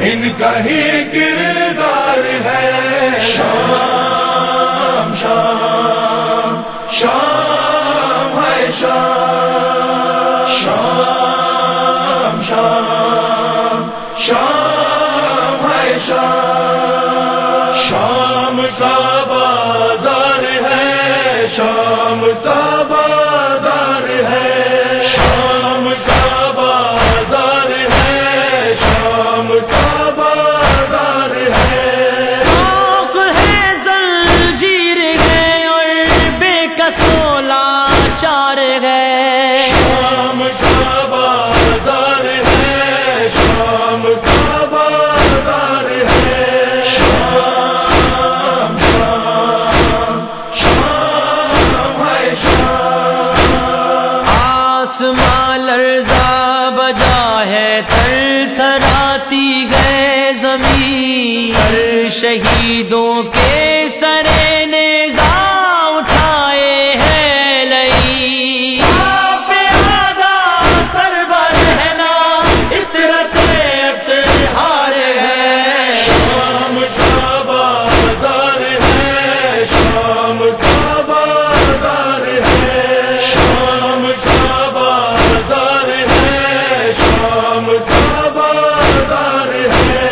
ان کا ہی کردار ہے. شام شام شام ہے شام شام شام شام ہے شام. شام کا بازار ہے شام کا بازار ہے شام کا بازار ہے شام کا بازار ہے. آنکھ ہے زنجیر ہے اور بے کسولا چار ہے. شام کا بازار ہے شام کا بازار ہے شام شام شام ہے شام. آسمان لرزا بجا ہے تھر تھراتی ہے زمین. ہر شہیدوں کے سر نیزہ اٹھائے ہیں لئی. آپ آدھا سرور ہے نا اطرت اطہار ہے. شام کا بازار ہے شام کا بازار ہے شام کا بازار ہے شام کا بازار ہے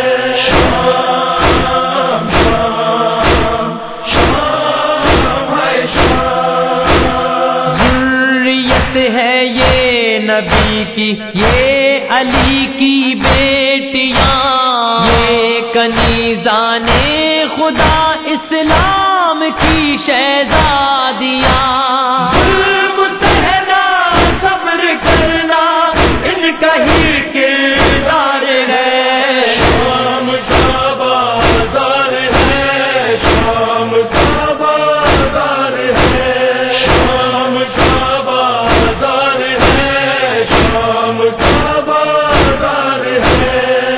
شام شام شام ہے شام. ذریت ہے یہ نبی کی یہ علی کی بیٹیاں. یہ کنیزان خدا اسلام کی شہزادیاں. ظلم سہنا صبر کرنا ان کا ہی کردار ہے. شام کا بازار ہے شام کا بازار ہے شام کا بازار ہے شام کا بازار ہے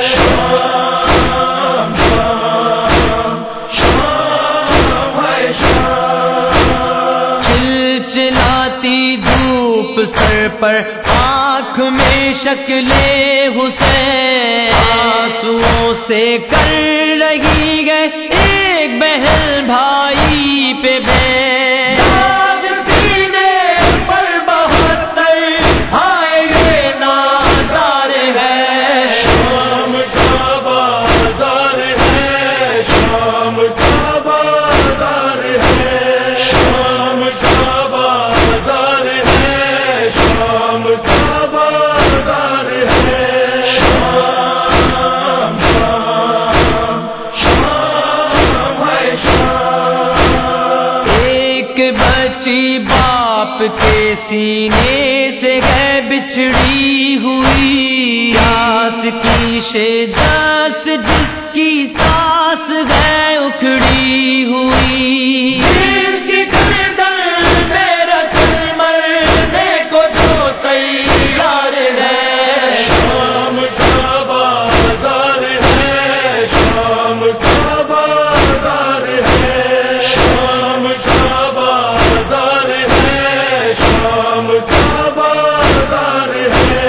شام شام شام ہے شام. چلچلاتی دھوپ سر پر آنکھ میں شکل حسین. آنسوؤں سے کر رہی ہے ایک بہن بھائی پہ بین. داغ سینے پر 72 ہائے یہ نادار ہے. شام کا بازار ہے شام کا بازار ہے شام کا بازار ہے شام کا بازار ہے شام شام شام ہے شام. ایک بچی باپ کے سینے سے ہے بچھڑی ہوئی. پیاس کی شدت جس کی سانس ہے اکھڑی ہوئی. جس کی گردن میں رکھ مرنے کو جو تیار ہے. شام کا بازار ہے شام کا بازار ہے شام کا بازار ہے شام کا بازار ہے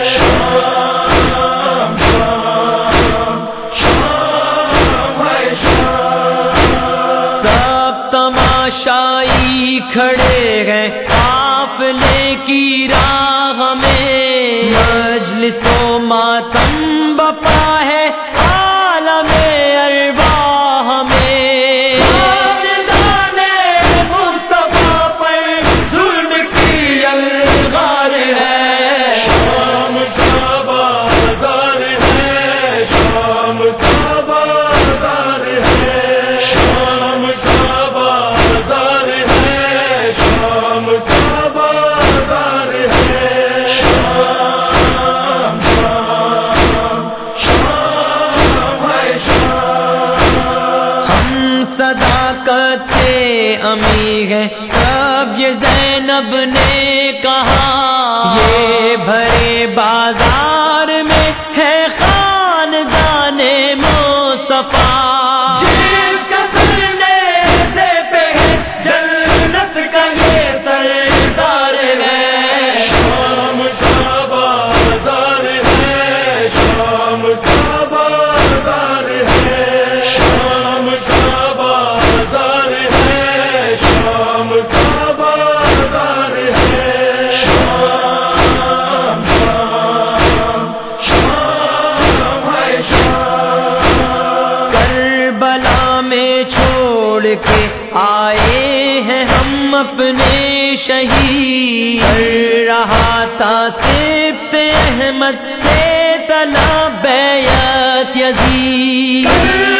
شام شام شام ہے شام. سب تماشائی کھڑے ہیں قافلے کی راہ میں. مجلس و ماتم بپا ہے عالم ارواح میں. خاندان مصطفیٰ پر ظلم کی الغار ہے. شام کا بازار ہے شام کا بازار ہے شام کا بازار ہے شام کا بازار ہے شام شام شام ہے شام. ہم صداقت کے امی ہیں تب یہ زینب نے کہا. یہ بھرے بازار میں ہے خاندان مصطفیٰ. جس کا سرنے سے پہ جنت کا یہ سردار ہے. شام کا بازار ہے شام کا بازار کے آئے ہیں ہم اپنے شہید، کر رہا تھا سبط احمد سے طلب بیعت یزید،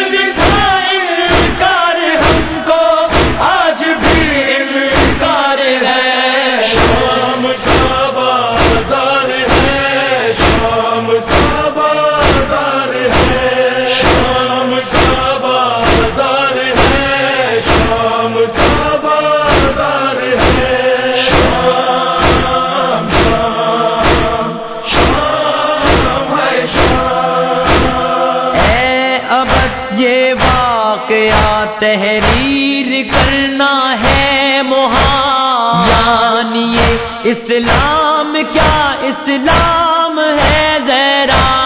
یہ واقعہ تحریر کرنا ہے محال، یعنی یہ اسلام کیا اسلام ہے ذرا